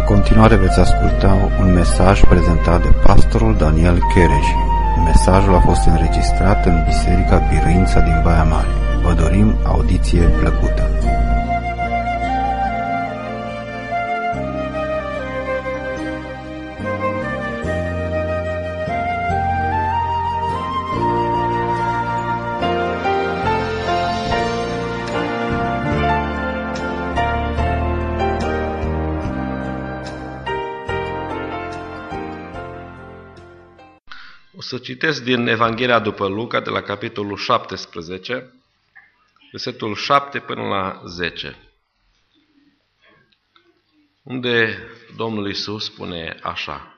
continuare veți asculta un mesaj prezentat de pastorul Daniel Cherej. Mesajul a fost înregistrat în Biserica Biruința din Baia Mare. Vă dorim audiție plăcută. O să citesc din Evanghelia după Luca, de la capitolul 17, versetul 7 până la 10, unde Domnul Iisus spune așa: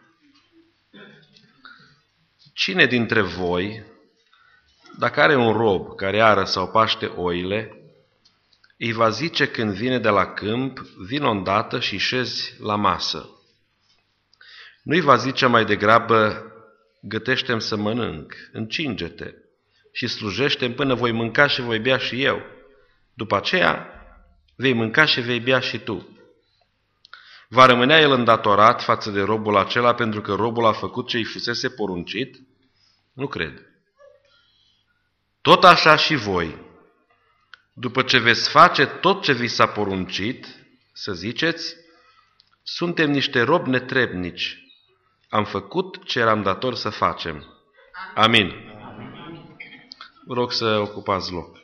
Cine dintre voi, dacă are un rob care ară sau paște oile, îi va zice când vine de la câmp, vino îndată și șezi la masă? Nu-i va zice mai degrabă, gătește-mi să mănânc, încinge-te și slujește-mi până voi mânca și voi bea și eu. După aceea vei mânca și vei bea și tu. Va rămânea el îndatorat față de robul acela pentru că robul a făcut ce îi fusese poruncit? Nu cred. Tot așa și voi, după ce veți face tot ce vi s-a poruncit, să ziceți, suntem niște robi netrebnici. Am făcut ce eram dator să facem. Amin. Vă rog să ocupați loc.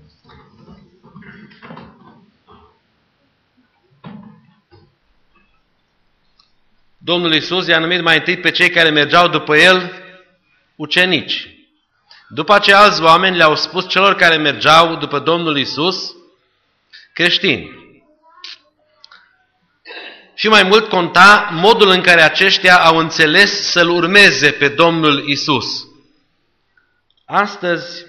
Domnul Iisus i-a numit mai întâi pe cei care mergeau după El ucenici. După aceea alți oameni le-au spus celor care mergeau după Domnul Iisus creștini. Și mai mult conta modul în care aceștia au înțeles să-L urmeze pe Domnul Iisus. Astăzi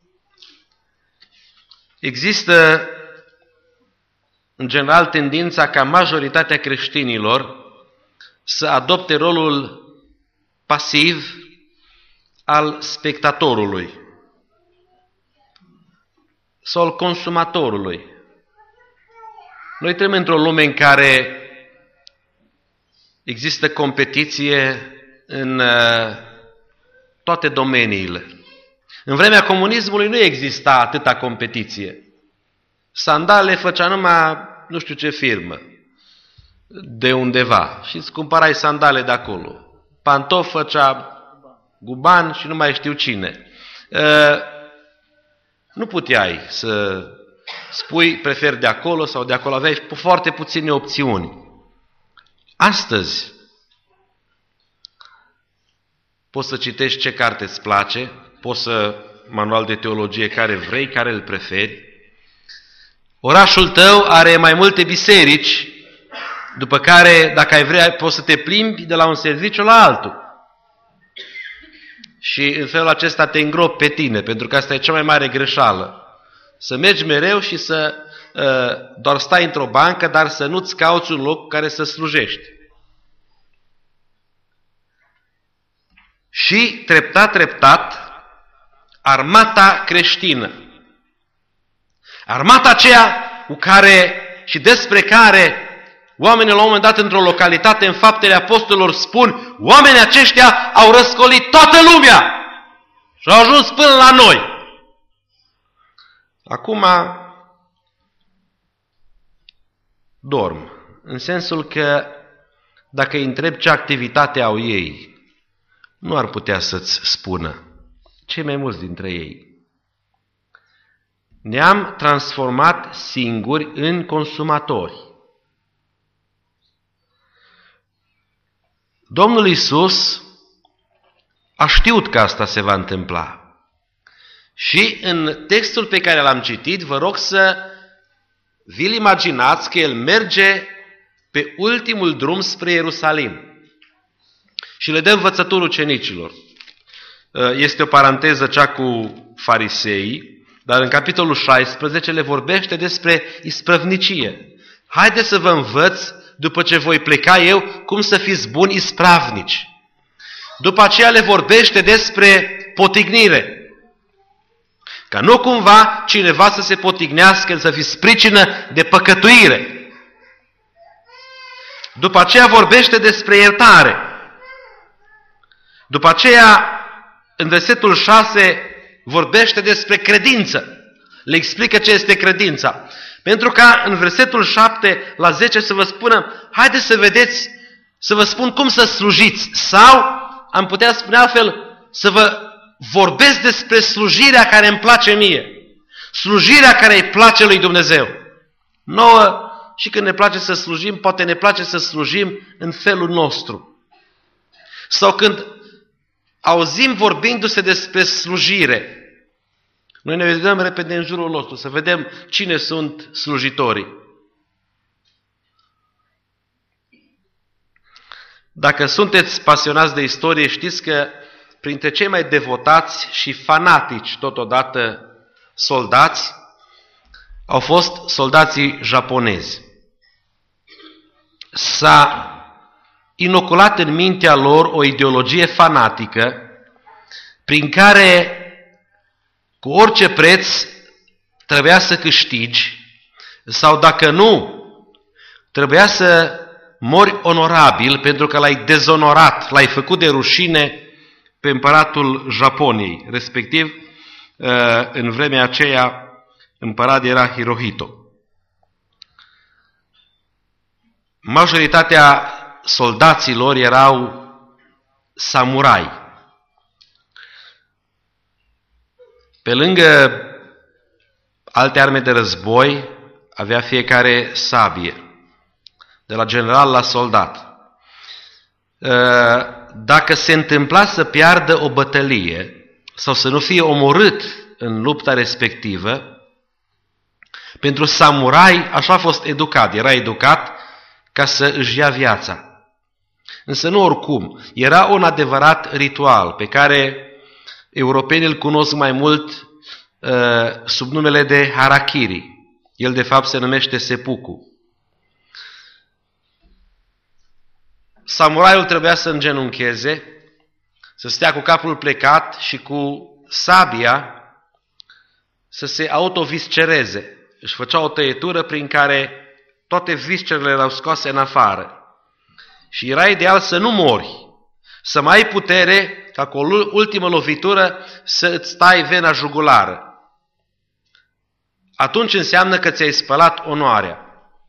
există în general tendința ca majoritatea creștinilor să adopte rolul pasiv al spectatorului sau al consumatorului. Noi trăim într-o lume în care există competiție în toate domeniile. În vremea comunismului nu exista atâta competiție. Sandale făcea numai nu știu ce firmă de undeva și îți cumpărai sandale de acolo. Pantofi făcea Guban și nu mai știu cine. Nu puteai să spui prefer de acolo sau de acolo, aveai foarte puține opțiuni. Astăzi poți să citești ce carte îți place, poți să manual de teologie care vrei, care îl preferi. Orașul tău are mai multe biserici, după care, dacă ai vrea, poți să te plimbi de la un serviciu la altul. Și în felul acesta te îngropi pe tine, pentru că asta e cea mai mare greșeală. Să mergi mereu și să doar stai într-o bancă, dar să nu-ți cauți un loc care să slujești. Și treptat, treptat, armata creștină, armata aceea cu care și despre care oamenii la un moment dat într-o localitate în Faptele Apostolilor spun, oamenii aceștia au răscolit toată lumea și au ajuns până la noi. Acum dorm, în sensul că dacă îi întreb ce activitate au ei, nu ar putea să-ți spună, cei mai mulți dintre ei. Ne-am transformat singuri în consumatori. Domnul Iisus a știut că asta se va întâmpla. Și în textul pe care l-am citit, vă rog să vi-l imaginați că el merge pe ultimul drum spre Ierusalim și le dă învățături ucenicilor. Este o paranteză cea cu fariseii, dar în capitolul 16 le vorbește despre isprăvnicie. Haideți să vă învăț, după ce voi pleca eu, cum să fiți buni ispravnici. După aceea le vorbește despre potignire. Ca nu cumva cineva să se potignească, să fie pricină de păcătuire. După aceea vorbește despre iertare. După aceea, în versetul 6, vorbește despre credință. Le explică ce este credința. Pentru ca în versetul 7 la 10 să vă spună, haideți să vedeți, să vă spun cum să slujiți. Sau, am putea spune altfel, să vă vorbesc despre slujirea care îmi place mie. Slujirea care îi place lui Dumnezeu. Nouă, și când ne place să slujim, poate ne place să slujim în felul nostru. Sau când auzim vorbindu-se despre slujire, noi ne vedem repede în jurul nostru, să vedem cine sunt slujitorii. Dacă sunteți pasionați de istorie, știți că printre cei mai devotați și fanatici totodată soldați au fost soldații japonezi. S-a inoculat în mintea lor o ideologie fanatică prin care cu orice preț trebuia să câștigi sau dacă nu, trebuia să mori onorabil pentru că l-ai dezonorat, l-ai făcut de rușine pe împăratul Japoniei, respectiv în vremea aceea împărat era Hirohito. Majoritatea soldaților erau samurai. Pe lângă alte arme de război, avea fiecare sabie, de la general la soldat. Dacă se întâmpla să piardă o bătălie sau să nu fie omorât în lupta respectivă, pentru samurai așa a fost educat, era educat ca să își ia viața. Însă nu oricum, era un adevărat ritual pe care europenii îl cunosc mai mult sub numele de harakiri. El de fapt se numește seppuku. Samuraiul trebuia să îngenuncheze, să stea cu capul plecat și cu sabia să se autoviscereze. Își făcea o tăietură prin care toate viscerele erau scoase în afară. Și era ideal să nu mori, să mai ai putere ca cu o ultimă lovitură să îți tai vena jugulară. Atunci înseamnă că ți-ai spălat onoarea.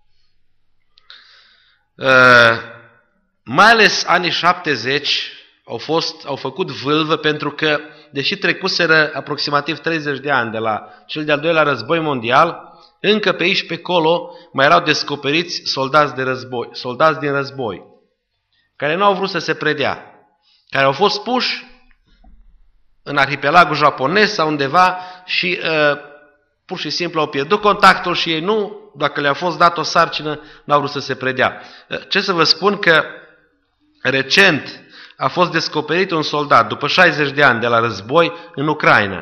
Mai ales anii 70 au făcut vâlvă pentru că, deși trecuseră aproximativ 30 de ani de la cel de-al doilea război mondial, încă pe aici pe acolo mai erau descoperiți soldați din război, care nu au vrut să se predea, care au fost puși în arhipelagul japonez sau undeva și pur și simplu au pierdut contactul și ei nu, dacă le-a fost dat o sarcină, nu au vrut să se predea. Ce să vă spun că recent a fost descoperit un soldat, după 60 de ani de la război, în Ucraina.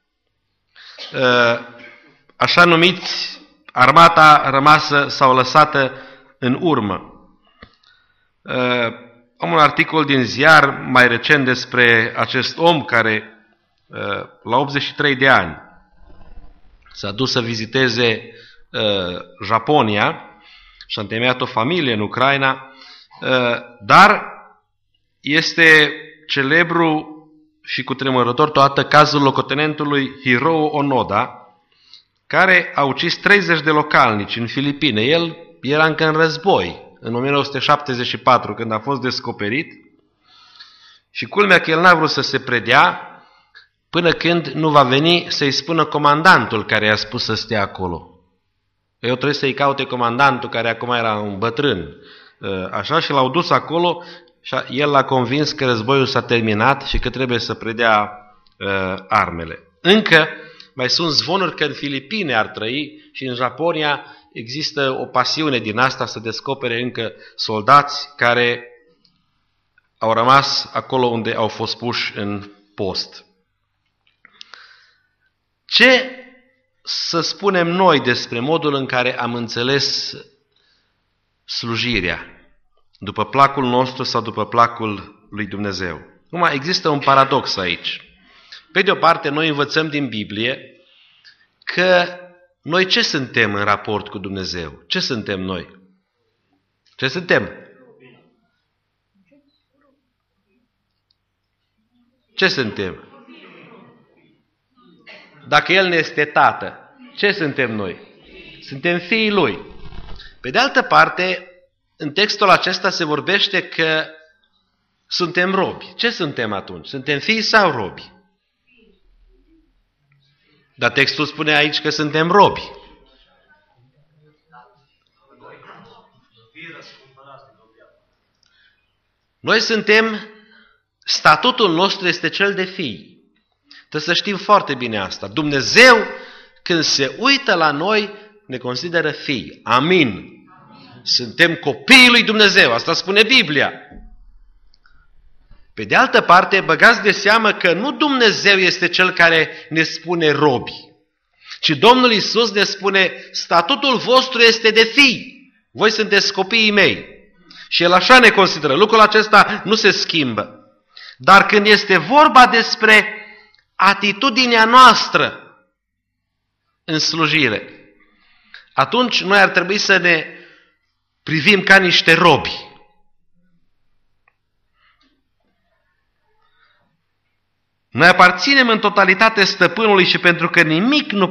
Așa numiți armata rămasă sau lăsată în urmă. Am un articol din ziar mai recent despre acest om care la 83 de ani s-a dus să viziteze Japonia și a întemeiat o familie în Ucraina, dar este celebru și cutremurător toată cazul locotenentului Hiroo Onoda, care a ucis 30 de localnici în Filipine. El era încă în război, în 1974, când a fost descoperit, și culmea că el n-a vrut să se predea până când nu va veni să-i spună comandantul care i-a spus să stea acolo. Eu trebuie să-i caute comandantul, care acum era un bătrân. Așa, și l-au dus acolo și el l-a convins că războiul s-a terminat și că trebuie să predea armele. Încă mai sunt zvonuri că în Filipine ar trăi și în Japonia există o pasiune din asta să descopere încă soldați care au rămas acolo unde au fost puși în post. Ce să spunem noi despre modul în care am înțeles slujirea? După placul nostru sau după placul lui Dumnezeu? Acum, există un paradox aici. Pe de o parte, noi învățăm din Biblie că noi ce suntem în raport cu Dumnezeu? Ce suntem noi? Ce suntem? Ce suntem? Dacă El ne este tată, ce suntem noi? Suntem fiii Lui. Pe de altă parte, în textul acesta se vorbește că suntem robi. Ce suntem atunci? Suntem fii sau robi? Dar textul spune aici că suntem robi. Noi suntem, statutul nostru este cel de fii. Trebuie să știm foarte bine asta. Dumnezeu, când se uită la noi, ne consideră fii. Amin. Suntem copiii lui Dumnezeu. Asta spune Biblia. Pe de altă parte, băgați de seamă că nu Dumnezeu este cel care ne spune robi, ci Domnul Iisus ne spune, statutul vostru este de fii. Voi sunteți copiii mei. Și El așa ne consideră. Lucrul acesta nu se schimbă. Dar când este vorba despre atitudinea noastră în slujire, atunci noi ar trebui să ne privim ca niște robi. Noi aparținem în totalitate stăpânului și pentru că nimic nu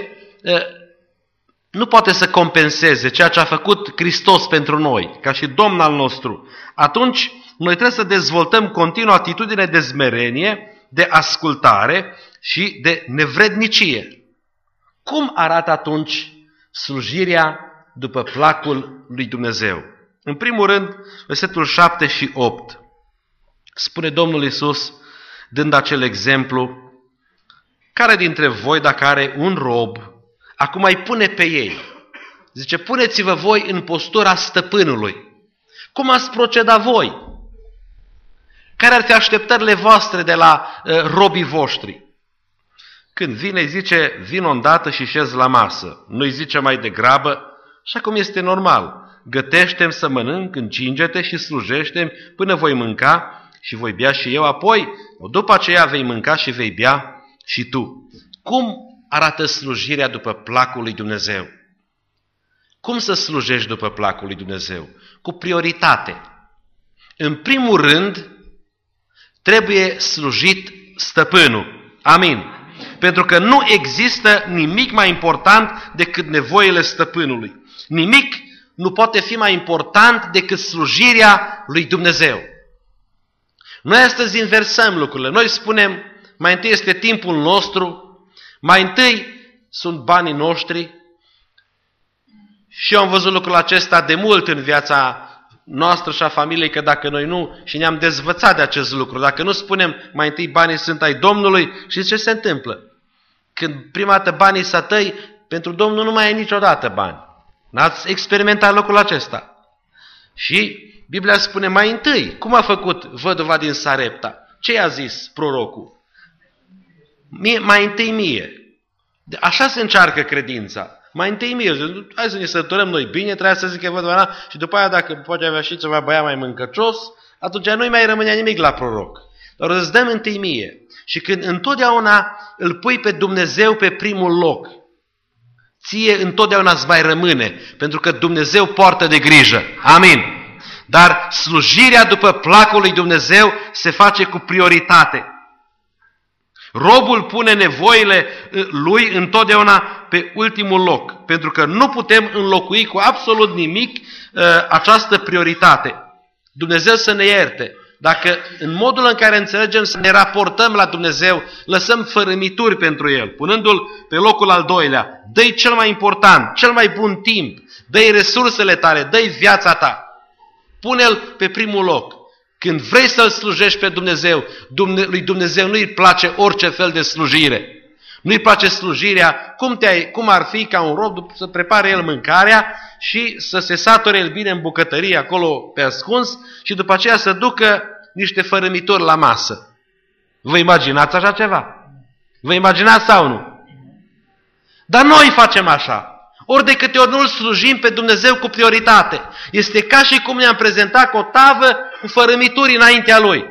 poate să compenseze ceea ce a făcut Hristos pentru noi, ca și Domn al nostru, atunci noi trebuie să dezvoltăm continuu atitudine de smerenie, de ascultare și de nevrednicie. Cum arată atunci slujirea după placul lui Dumnezeu? În primul rând, versetul 7 și 8. Spune Domnul Iisus, dând acel exemplu, care dintre voi, dacă are un rob, acum îi pune pe ei? Zice, puneți-vă voi în postura stăpânului. Cum ați proceda voi? Care ar fi așteptările voastre de la robii voștri? Când vine, îi zice, vino îndată și șez la masă. Nu îi zice mai degrabă, așa cum este normal, gătește-mi să mănânc, încinge-te și slujește-mi până voi mânca și voi bea și eu, apoi, după aceea vei mânca și vei bea și tu. Cum arată slujirea după placul lui Dumnezeu? Cum să slujești după placul lui Dumnezeu? Cu prioritate. În primul rând, trebuie slujit stăpânul. Amin. Pentru că nu există nimic mai important decât nevoile stăpânului. Nimic nu poate fi mai important decât slujirea lui Dumnezeu. Noi astăzi inversăm lucrurile. Noi spunem, mai întâi este timpul nostru, mai întâi sunt banii noștri. Și eu am văzut lucrul acesta de mult în viața noastră și a familiei, că dacă noi nu, și ne-am dezvățat de acest lucru, dacă nu spunem mai întâi banii sunt ai Domnului, și ce se întâmplă? Când prima dată banii s-a tăi, pentru Domnul nu mai ai niciodată bani. N-ați experimentat lucrul acesta. Și Biblia spune mai întâi, cum a făcut văduva din Sarepta? Ce i-a zis prorocul? Mai întâi mie. Așa se încearcă credința. Mai întâi mie. Hai să ne săturăm noi bine, trebuia să zică văduva, și după aia dacă poate avea și ceva băiat mai mâncăcios, atunci nu-i mai rămânea nimic la proroc. Dar îți dăm întâi mie. Și când întotdeauna îl pui pe Dumnezeu pe primul loc, ție întotdeauna îți mai rămâne, pentru că Dumnezeu poartă de grijă. Amin. Dar slujirea după placul lui Dumnezeu se face cu prioritate. Robul pune nevoile lui întotdeauna pe ultimul loc, pentru că nu putem înlocui cu absolut nimic această prioritate. Dumnezeu să ne ierte. Dacă în modul în care înțelegem să ne raportăm la Dumnezeu, lăsăm fărâmituri pentru El, punându-L pe locul al doilea, dă-i cel mai important, cel mai bun timp, dă-i resursele tale, dă-i viața ta. Pune-L pe primul loc. Când vrei să-L slujești pe Dumnezeu, lui Dumnezeu nu-i place orice fel de slujire. Nu-i place slujirea, cum ar fi ca un rob să prepare el mâncarea și să se sature el bine în bucătărie acolo pe ascuns și după aceea să ducă niște fărâmitori la masă. Vă imaginați așa ceva? Vă imaginați sau nu? Dar noi facem așa. Ori de câte ori nu-L slujim pe Dumnezeu cu prioritate. Este ca și cum ne-am prezentat cu o tavă cu fărâmituri înaintea Lui.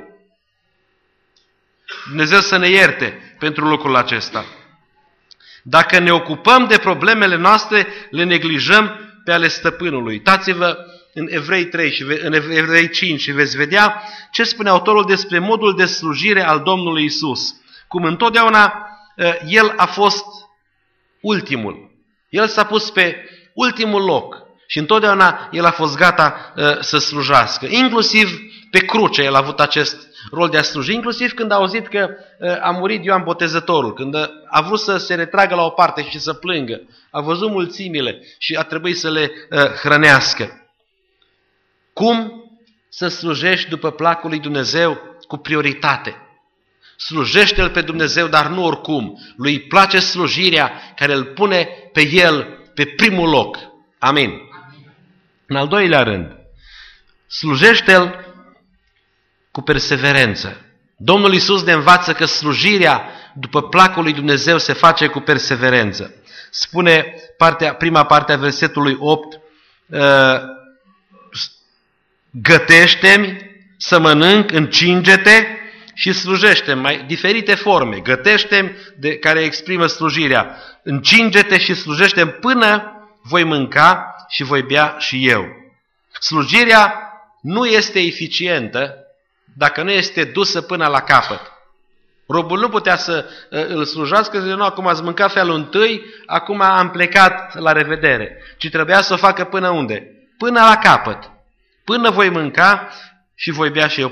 Dumnezeu să ne ierte pentru lucrul acesta. Dacă ne ocupăm de problemele noastre, le neglijăm pe ale stăpânului. Uitați-vă în Evrei 3 și în Evrei 5 și veți vedea ce spune autorul despre modul de slujire al Domnului Isus. Cum întotdeauna El a fost ultimul. El s-a pus pe ultimul loc și întotdeauna El a fost gata să slujească. Inclusiv pe cruce El a avut acest rol de a sluji, inclusiv când a auzit că a murit Ioan Botezătorul, când a vrut să se retragă la o parte și să plângă. A văzut mulțimile și a trebuit să le hrănească. Cum să slujești după placul lui Dumnezeu? Cu prioritate. Slujește-L pe Dumnezeu, dar nu oricum. Lui place slujirea care îl pune pe El pe primul loc. Amin. În al doilea rând, slujește-L cu perseverență. Domnul Iisus ne învață că slujirea după placul lui Dumnezeu se face cu perseverență. Spune prima parte a versetului 8, gătește-mi să mănânc, încinge-te și slujește-mi. Mai diferite forme. Gătește-mi, care exprimă slujirea. Încinge-te și slujește-mi până voi mânca și voi bea și eu. Slujirea nu este eficientă dacă nu este dusă până la capăt. Robul nu putea să îl slujească, zice, nu, acum ați mâncat felul întâi, acum am plecat, la revedere. Ci trebuia să o facă până unde? Până la capăt. Până voi mânca și voi bea și eu.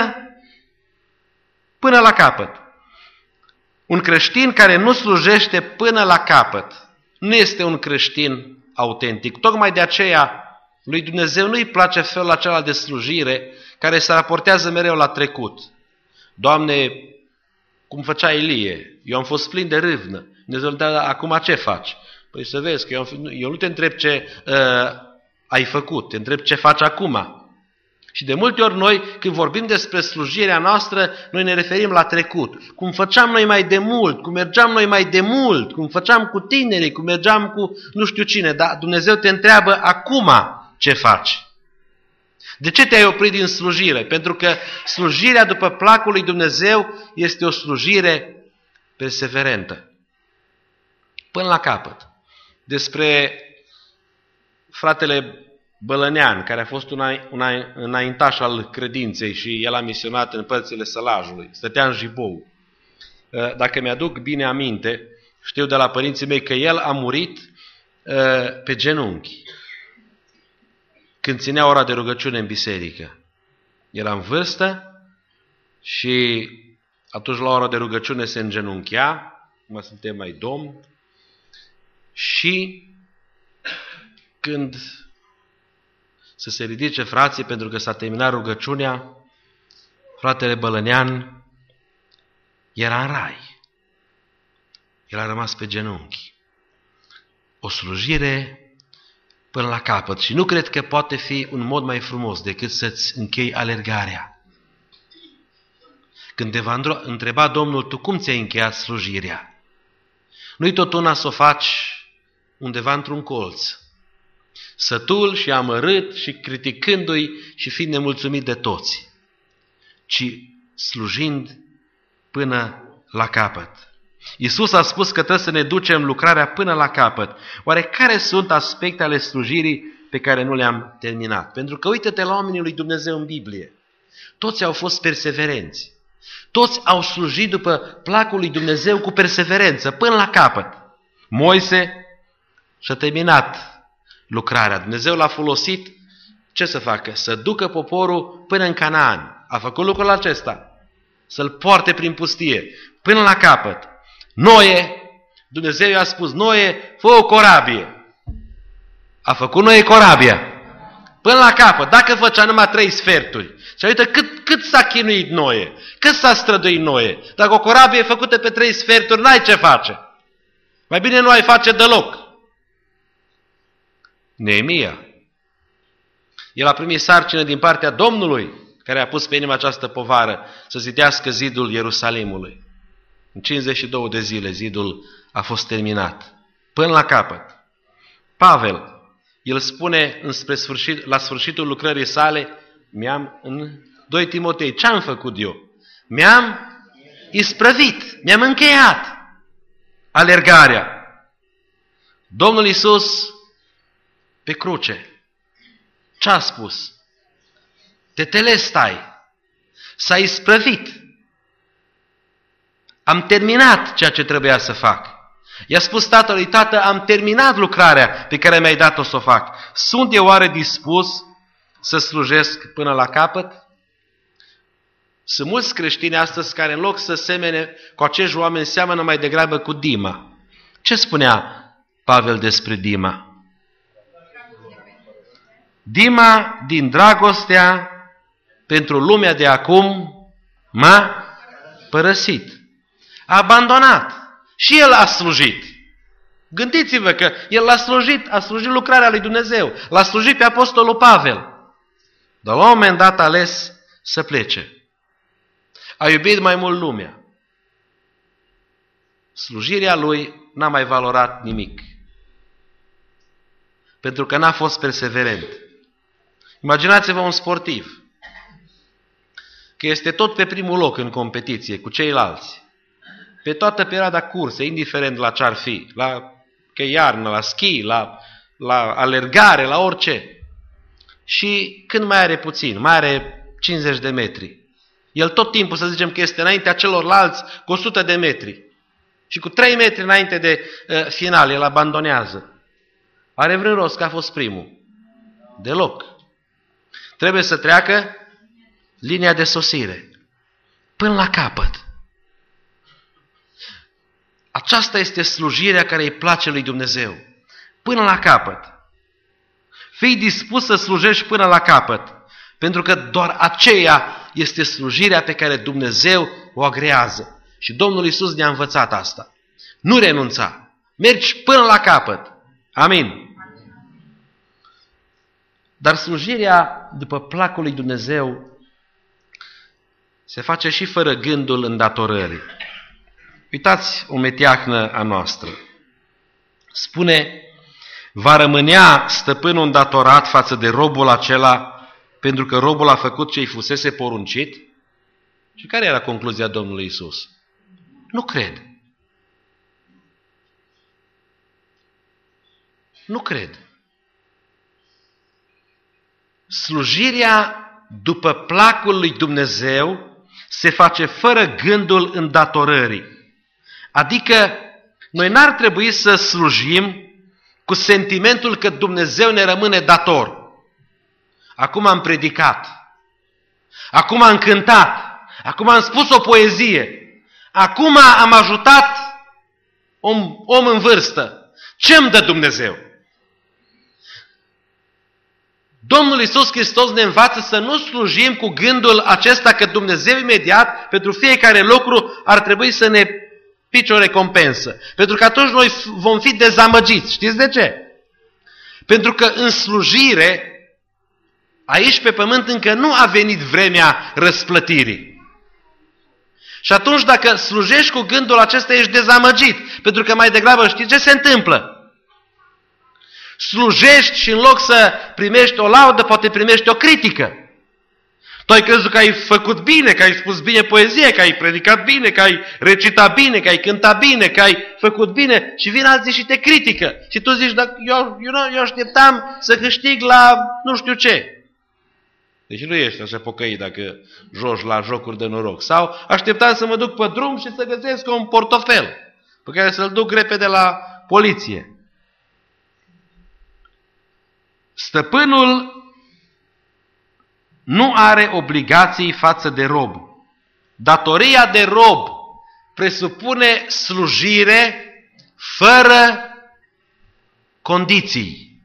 Până la capăt. Un creștin care nu slujește până la capăt nu este un creștin autentic. Tocmai de aceea lui Dumnezeu nu-i place felul acela de slujire care se raportează mereu la trecut. Doamne, cum făcea Ilie, eu am fost plin de râvnă. Dumnezeu, dar acum ce faci? Păi să vezi că eu nu te întreb ce ai făcut, te întreb ce faci acum. Și de multe ori noi, când vorbim despre slujirea noastră, noi ne referim la trecut. Cum făceam noi mai de mult, cum mergeam noi mai de mult, cum făceam cu tinerii, cum mergeam cu nu știu cine. Dar Dumnezeu te întreabă acum ce faci. De ce te-ai oprit din slujire? Pentru că slujirea după placul lui Dumnezeu este o slujire perseverentă. Până la capăt. Despre fratele Bălănean, care a fost un înaintaș al credinței și el a misionat în părțile Sălajului. Stătea în Jibou. Dacă mi-aduc bine aminte, știu de la părinții mei că el a murit pe genunchi când ținea ora de rugăciune în biserică. Era în vârstă și atunci la ora de rugăciune se îngenunchea, cum suntem mai domni, și când să se ridice frații pentru că s-a terminat rugăciunea, fratele Bălănean era în rai. El a rămas pe genunchi. O slujire până la capăt. Și nu cred că poate fi un mod mai frumos decât să-ți închei alergarea. Când te va întreba Domnul, tu cum ți-ai încheiat slujirea? Nu-i tot una să o faci undeva într-un colț, sătul și amărât și criticându-i și fiind nemulțumit de toți, ci slujind până la capăt. Iisus a spus că trebuie să ne ducem lucrarea până la capăt. Oare care sunt aspecte ale slujirii pe care nu le-am terminat? Pentru că uite-te la oamenii lui Dumnezeu în Biblie. Toți au fost perseverenți. Toți au slujit după placul lui Dumnezeu cu perseverență, până la capăt. Moise și-a terminat lucrarea. Dumnezeu l-a folosit, ce să facă? Să ducă poporul până în Canaan. A făcut lucrul acesta. Să-l poarte prin pustie, până la capăt. Noe, Dumnezeu i-a spus, Noe, fă o corabie. A făcut Noe corabia. Până la capăt, dacă făcea numai 3 sferturi. Și uite cât s-a chinuit Noe, cât s-a străduit Noe. Dacă o corabie e făcută pe 3 sferturi, n-ai ce face. Mai bine nu ai face deloc. Neemia. El a primit sarcină din partea Domnului, care a pus pe inimă această povară, să zidească zidul Ierusalimului. În 52 de zile zidul a fost terminat. Până la capăt. Pavel, el spune la sfârșitul lucrării sale, în 2 Timotei, ce am făcut eu? Mi-am isprăvit, mi-am încheiat alergarea. Domnul Iisus pe cruce. Ce a spus? Tetelestai. S-a isprăvit. Am terminat ceea ce trebuia să fac. I-a spus tatălui: tată, am terminat lucrarea pe care mi-ai dat-o să o fac. Sunt eu oare dispus să slujesc până la capăt? Sunt mulți creștini astăzi care în loc să semene cu acești oameni seamănă mai degrabă cu Dima. Ce spunea Pavel despre Dima? Dima, din dragostea pentru lumea de acum, m-a părăsit. A abandonat. Și el a slujit. Gândiți-vă că el a slujit lucrarea lui Dumnezeu. L-a slujit pe apostolul Pavel. Dar la un moment dat a ales să plece. A iubit mai mult lumea. Slujirea lui n-a mai valorat nimic. Pentru că n-a fost perseverent. Imaginați-vă un sportiv că este tot pe primul loc în competiție cu ceilalți. Pe toată perioada cursei, indiferent la ce ar fi, că iarnă, la schi, la alergare, la orice. Și când mai are puțin, mai are 50 de metri, el tot timpul, să zicem că este înaintea celorlalți cu 100 de metri. Și cu 3 metri înainte de final, el abandonează. Are vreun rost că a fost primul? Deloc. Trebuie să treacă linia de sosire. Până la capăt. Aceasta este slujirea care îi place lui Dumnezeu. Până la capăt. Fii dispus să slujești până la capăt. Pentru că doar aceea este slujirea pe care Dumnezeu o agrează. Și Domnul Iisus ne-a învățat asta. Nu renunța. Mergi până la capăt. Amin. Dar slujirea după placul lui Dumnezeu se face și fără gândul îndatorării. Uitați o metiahnă a noastră. Spune: va rămânea stăpânul îndatorat față de robul acela pentru că robul a făcut ce îi fusese poruncit? Și care era concluzia Domnului Iisus? Nu cred. Nu cred. Slujirea după placul lui Dumnezeu se face fără gândul îndatorării. Adică noi n-ar trebui să slujim cu sentimentul că Dumnezeu ne rămâne dator. Acum am predicat, acum am cântat, acum am spus o poezie, acum am ajutat un om în vârstă. Ce-mi dă Dumnezeu? Domnul Iisus Hristos ne învață să nu slujim cu gândul acesta că Dumnezeu imediat, pentru fiecare lucru, ar trebui să ne pice o recompensă. Pentru că atunci noi vom fi dezamăgiți. Știți de ce? Pentru că în slujire, aici pe pământ încă nu a venit vremea răsplătirii. Și atunci dacă slujești cu gândul acesta, ești dezamăgit. Pentru că mai degrabă știi ce se întâmplă? Slujești și în loc să primești o laudă, poate primești o critică. Tu ai crezut că ai făcut bine, că ai spus bine poezie, că ai predicat bine, că ai recitat bine, că ai cântat bine, că ai făcut bine și vin alții și te critică. Și tu zici: eu așteptam să câștig la nu știu ce. Deci nu ești așa pocăit dacă joci la jocuri de noroc. Sau așteptam să mă duc pe drum și să găsesc un portofel pe care să-l duc repede la poliție. Stăpânul nu are obligații față de rob. Datoria de rob presupune slujire fără condiții.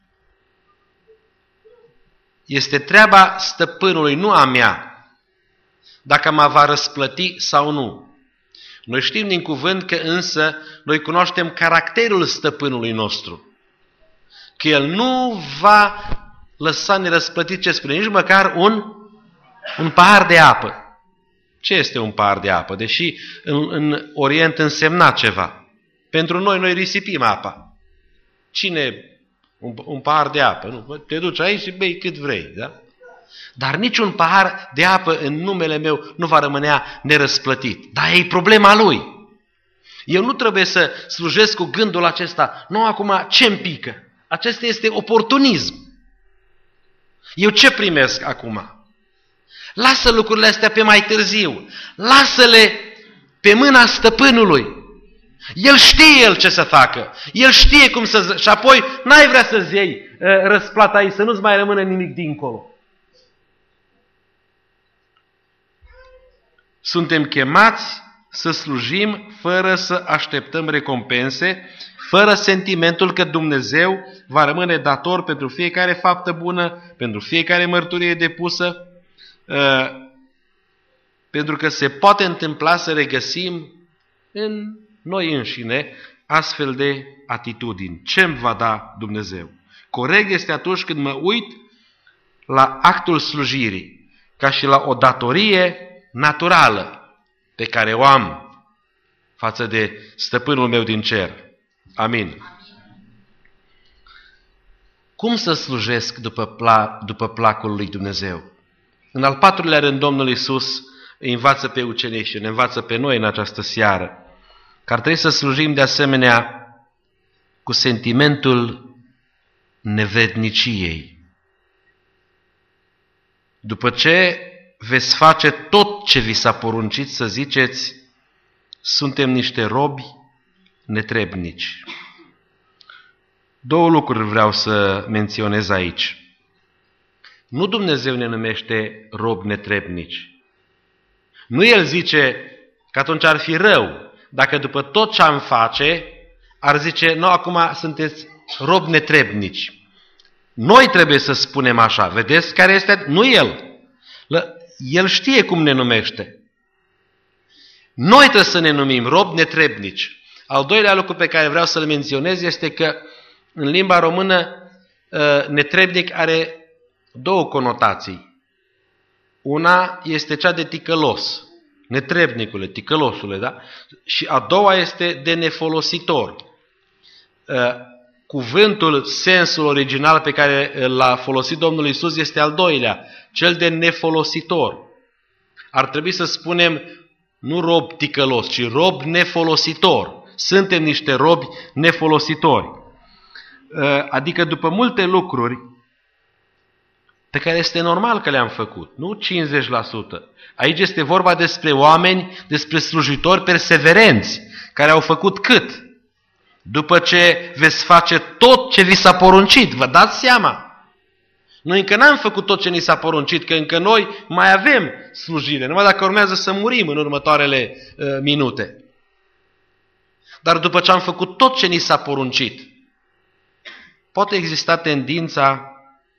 Este treaba stăpânului, nu a mea, dacă mă va răsplăti sau nu. Noi știm din cuvânt că însă noi cunoaștem caracterul stăpânului nostru. Că el nu va lăsa nerăsplătit, ce spune, nici măcar un pahar de apă. Ce este un pahar de apă? Deși în Orient însemna ceva. Pentru noi risipim apa. Cine? Un pahar de apă. Nu? Te duci aici și bei cât vrei. Da? Dar niciun pahar de apă în numele meu nu va rămânea nerăsplătit. Dar e problema lui. Eu nu trebuie să slujesc cu gândul acesta. Nu acum ce-mi pică. Acesta este oportunism. Eu ce primesc acum? Lasă lucrurile astea pe mai târziu. Lasă-le pe mâna stăpânului. El știe el ce să facă. El știe cum să... Și apoi n-ai vrea să-ți iei răsplata aici, să nu-ți mai rămână nimic dincolo. Suntem chemați să slujim fără să așteptăm recompense, fără sentimentul că Dumnezeu va rămâne dator pentru fiecare faptă bună, pentru fiecare mărturie depusă, pentru că se poate întâmpla să regăsim în noi înșine astfel de atitudini. Ce îmi va da Dumnezeu? Corect este atunci când mă uit la actul slujirii, ca și la o datorie naturală pe care o am față de stăpânul meu din cer. Amin. Cum să slujesc după placul lui Dumnezeu? În al patrulea rând, Domnul Iisus îi învață pe ucenici și ne învață pe noi în această seară că ar trebui să slujim de asemenea cu sentimentul nevredniciei. După ce veți face tot ce vi s-a poruncit să ziceți, suntem niște robi netrebnici. Două lucruri vreau să menționez aici. Nu Dumnezeu ne numește robi netrebnici. Nu El zice că atunci ar fi rău dacă după tot ce am face, ar zice, nu, acum sunteți robi netrebnici. Noi trebuie să spunem așa. Vedeți care este? Nu El. El știe cum ne numește. Noi trebuie să ne numim robi netrebnici. Al doilea lucru pe care vreau să-l menționez este că în limba română netrebnic are două conotații. Una este cea de ticălos. Netrebnicule, ticălosule, da? Și a doua este de nefolositor. Cuvântul, sensul original pe care l-a folosit Domnul Iisus este al doilea, cel de nefolositor. Ar trebui să spunem nu rob ticălos, ci rob nefolositor. Suntem niște robi nefolositori. Adică după multe lucruri pe care este normal că le-am făcut, nu 50%. Aici este vorba despre oameni, despre slujitori perseverenți, care au făcut cât? După ce veți face tot ce vi s-a poruncit, vă dați seama? Noi încă n-am făcut tot ce ni s-a poruncit, că încă noi mai avem slujire, numai dacă urmează să murim în următoarele minute. Dar după ce am făcut tot ce ni s-a poruncit, poate exista tendința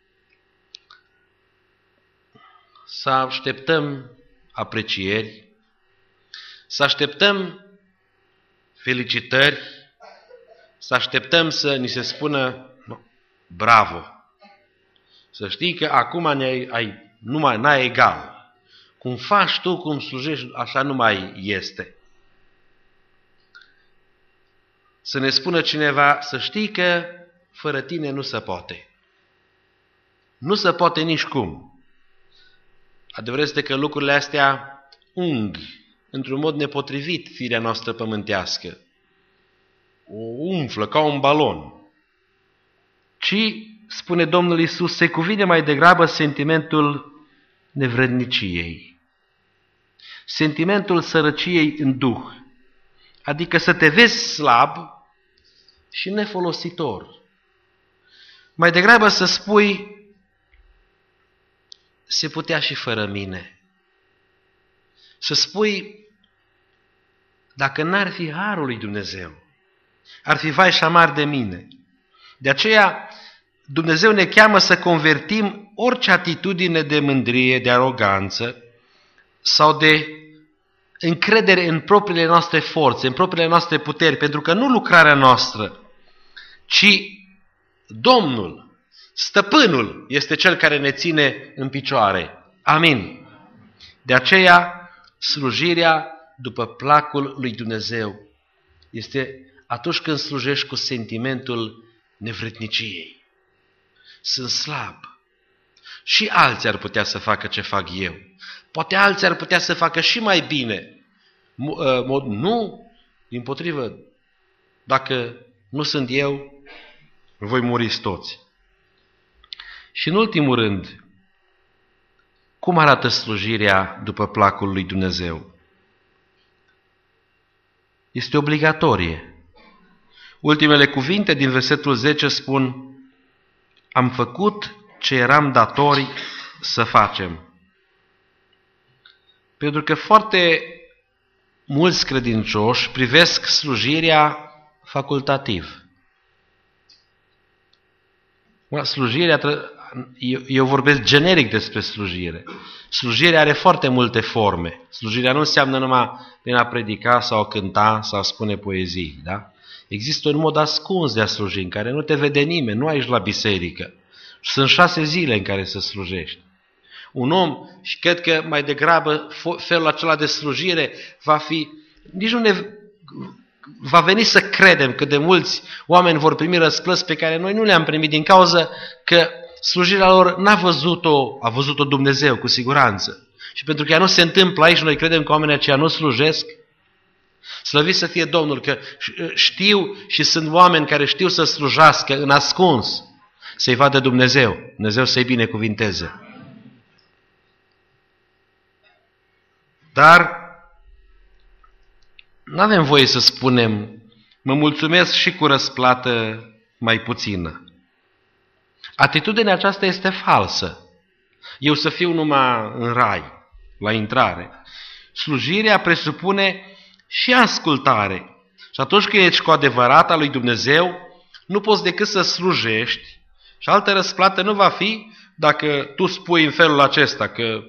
să așteptăm aprecieri, să așteptăm felicitări, să așteptăm să ni se spună bravo. Să știi că acum n-ai egal. Cum faci tu, cum slujești, așa nu mai este. Să ne spună cineva, să știi că fără tine nu se poate. Nu se poate nici cum. Adevărul este că lucrurile astea ung într-un mod nepotrivit firea noastră pământească. O umflă ca un balon. Ci, spune Domnul Iisus, se cuvine mai degrabă sentimentul nevredniciei. Sentimentul sărăciei în duh. Adică să te vezi slab și nefolositor. Mai degrabă să spui, se putea și fără mine. Să spui, dacă n-ar fi harul lui Dumnezeu, ar fi vai și amar de mine. De aceea, Dumnezeu ne cheamă să convertim orice atitudine de mândrie, de aroganță sau de încredere în propriile noastre forțe, în propriile noastre puteri, pentru că nu lucrarea noastră, ci Domnul, Stăpânul este Cel care ne ține în picioare. Amin. De aceea, slujirea după placul lui Dumnezeu este atunci când slujești cu sentimentul nevredniciei. Sunt slab. Și alții ar putea să facă ce fac eu. Poate alții ar putea să facă și mai bine. Nu, dimpotrivă, dacă nu sunt eu, voi muri toți. Și în ultimul rând, cum arată slujirea după placul lui Dumnezeu? Este obligatorie. Ultimele cuvinte din versetul 10 spun: am făcut ce eram datori să facem. Pentru că foarte mulți credincioși privesc slujirea facultativ. Slujirea, eu vorbesc generic despre slujire. Slujirea are foarte multe forme. Slujirea nu înseamnă numai prin a predica sau a cânta sau a spune poezii. Da? Există un mod ascuns de a sluji, în care nu te vede nimeni, nu ai la biserică. Sunt 6 zile în care să slujești. Un om, și cred că mai degrabă felul acela de slujire va fi, nici nu ne va veni să credem că de mulți oameni vor primi răsplăți pe care noi nu le-am primit din cauza că slujirea lor n-a văzut-o, a văzut-o Dumnezeu cu siguranță. Și pentru că ea nu se întâmplă aici, noi credem că oamenii aceia nu slujesc. Slăvit să fie Domnul că știu și sunt oameni care știu să slujească în ascuns, să-i vadă Dumnezeu, Dumnezeu să-i binecuvinteze. Dar nu avem voie să spunem, mă mulțumesc și cu răsplată mai puțină. Atitudinea aceasta este falsă. Eu să fiu numai în rai, la intrare. Slujirea presupune și ascultare. Și atunci când ești cu adevărat al lui Dumnezeu, nu poți decât să slujești și altă răsplată nu va fi dacă tu spui în felul acesta că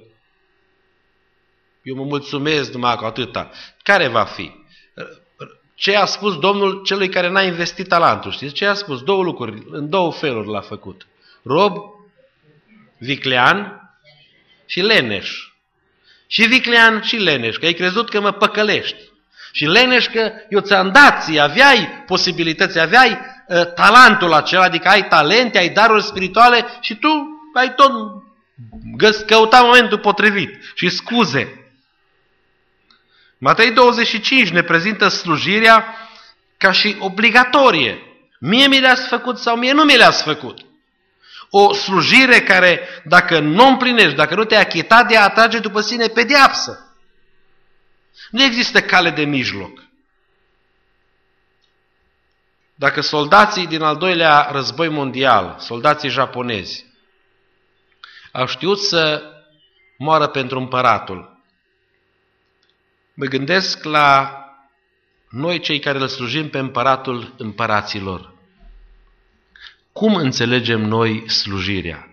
eu mă mulțumesc numai cu atâta. Care va fi? Ce a spus Domnul celui care n-a investit talentul? Știți ce a spus? 2 lucruri, în 2 feluri l-a făcut. Rob, viclean și leneș. Și viclean și leneș, că ai crezut că mă păcălești. Și leneș că eu ți-am dat, aveai posibilități, aveai talentul acela, adică ai talente, ai daruri spirituale și tu ai tot căutat momentul potrivit și scuze. Matei 25 ne prezintă slujirea ca și obligatorie. Mie mi le-ați făcut sau mie nu mi le-ați făcut. O slujire care, dacă nu o împlinești, dacă nu te-ai achitat, de a atrage după sine pedeapsă. Nu există cale de mijloc. Dacă soldații din al 2-lea război mondial, soldații japonezi, au știut să moară pentru împăratul, mă gândesc la noi cei care îl slujim pe împăratul împăraților. Cum înțelegem noi slujirea?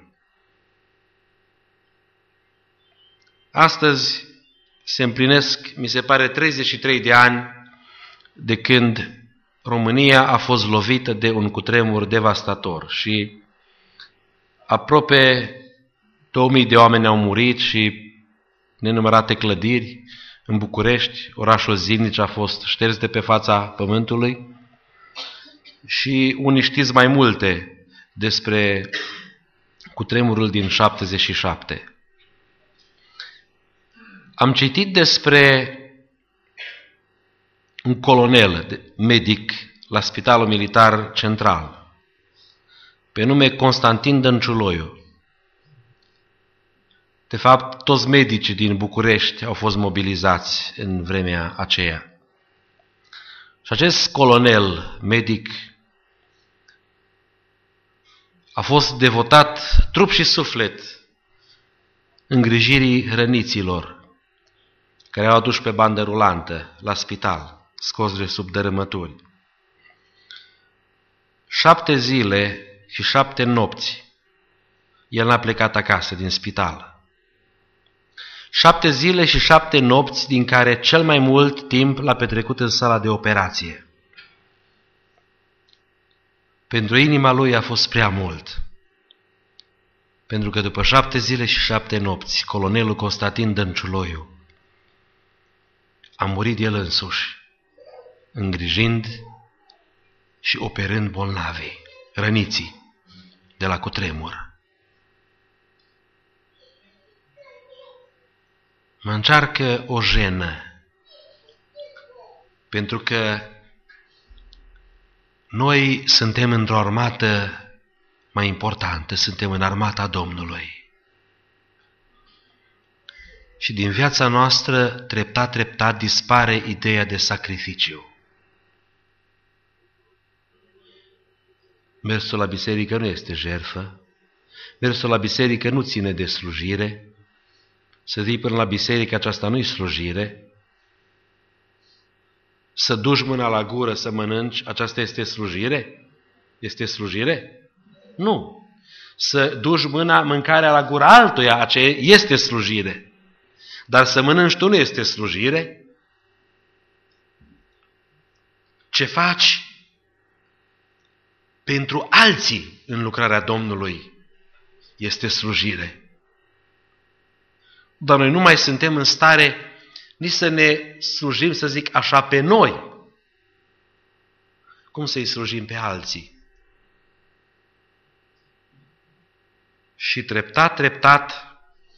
Astăzi se împlinesc, mi se pare, 33 de ani de când România a fost lovită de un cutremur devastator și aproape 2000 de oameni au murit și nenumărate clădiri. În București, orașul zilnic a fost șters de pe fața pământului și unii știți mai multe despre cutremurul din 77. Am citit despre un colonel medic la Spitalul Militar Central, pe nume Constantin Dănciuloiu. De fapt, toți medicii din București au fost mobilizați în vremea aceea. Și acest colonel medic a fost devotat trup și suflet îngrijirii răniților care au adus pe bandă rulantă la spital, scoși de sub dărâmături. 7 zile și 7 nopți el n-a plecat acasă din spital. 7 zile și 7 nopți, din care cel mai mult timp l-a petrecut în sala de operație. Pentru inima lui a fost prea mult. Pentru că după 7 zile și 7 nopți, colonelul Constantin Dănciuloiu a murit el însuși, îngrijind și operând bolnavii, răniții de la cutremur. Mă încearcă o jenă, pentru că noi suntem într-o armată mai importantă, suntem în armata Domnului. Și din viața noastră, treptat dispare ideea de sacrificiu. Mersul la biserică nu este jertfă, mersul la biserică nu ține de slujire, să vii până la biserică, aceasta nu-i slujire, să duci mâna la gură să mănânci, aceasta este slujire? Este slujire? Nu. Să duci mâncarea la gura altuia, aceea este slujire. Dar să mănânci tu nu este slujire. Ce faci pentru alții în lucrarea Domnului este slujire. Dar noi nu mai suntem în stare nici să ne slujim, să zic așa, pe noi. Cum să-i slujim pe alții? Și treptat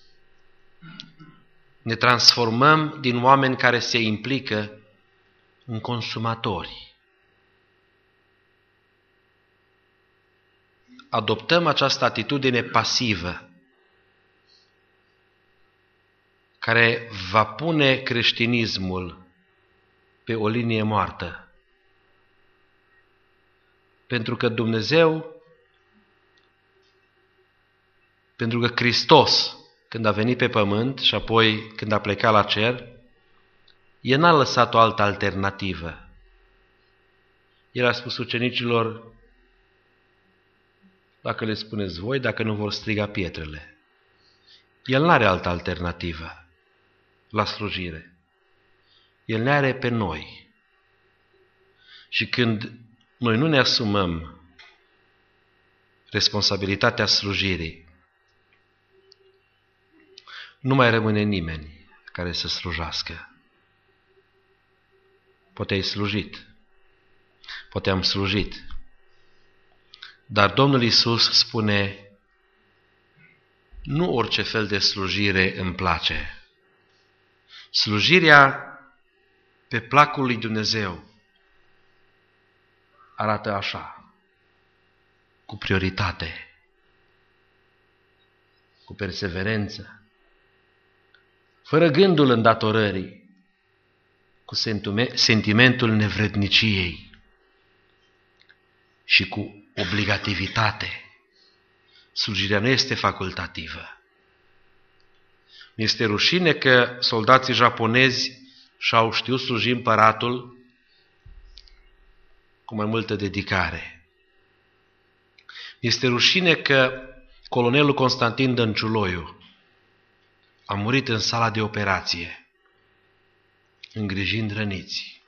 ne transformăm din oameni care se implică în consumatori. Adoptăm această atitudine pasivă care va pune creștinismul pe o linie moartă. Pentru că pentru că Hristos, când a venit pe pământ și apoi când a plecat la cer, El n-a lăsat o altă alternativă. El a spus ucenicilor, dacă le spuneți voi, dacă nu vor striga pietrele. El n-are altă alternativă la slujire. El ne are pe noi. Și când noi nu ne asumăm responsabilitatea slujirii, nu mai rămâne nimeni care să slujească. Poate ai slujit, poate am slujit, dar Domnul Iisus spune, nu orice fel de slujire îmi place. Slujirea pe placul lui Dumnezeu arată așa, cu prioritate, cu perseverență, fără gândul îndatorării, cu sentimentul nevredniciei și cu obligativitate. Slujirea nu este facultativă. Mi-este rușine că soldații japonezi și-au știut sluji împăratul cu mai multă dedicare. Mi-este rușine că colonelul Constantin Dănciuloiu a murit în sala de operație, îngrijind răniți.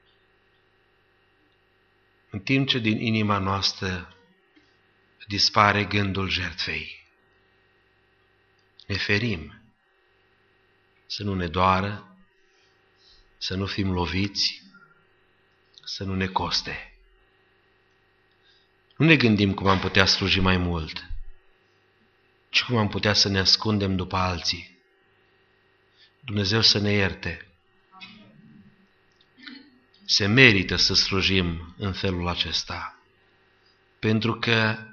În timp ce din inima noastră dispare gândul jertfei. Ne ferim să nu ne doară, să nu fim loviți, să nu ne coste. Nu ne gândim cum am putea sluji mai mult, ci cum am putea să ne ascundem după alții. Dumnezeu să ne ierte. Se merită să slujim în felul acesta, pentru că,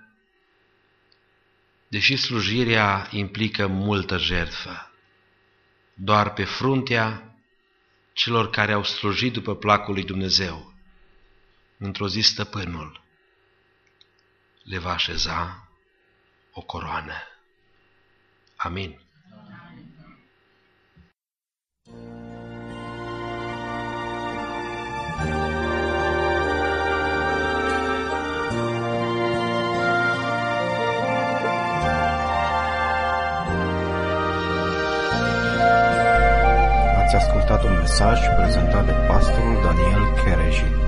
deși slujirea implică multă jertfă, doar pe fruntea celor care au slujit după placul lui Dumnezeu, într-o zi Stăpânul le va așeza o coroană. Amin. Ați ascultat un mesaj prezentat de pastorul Daniel Chereji.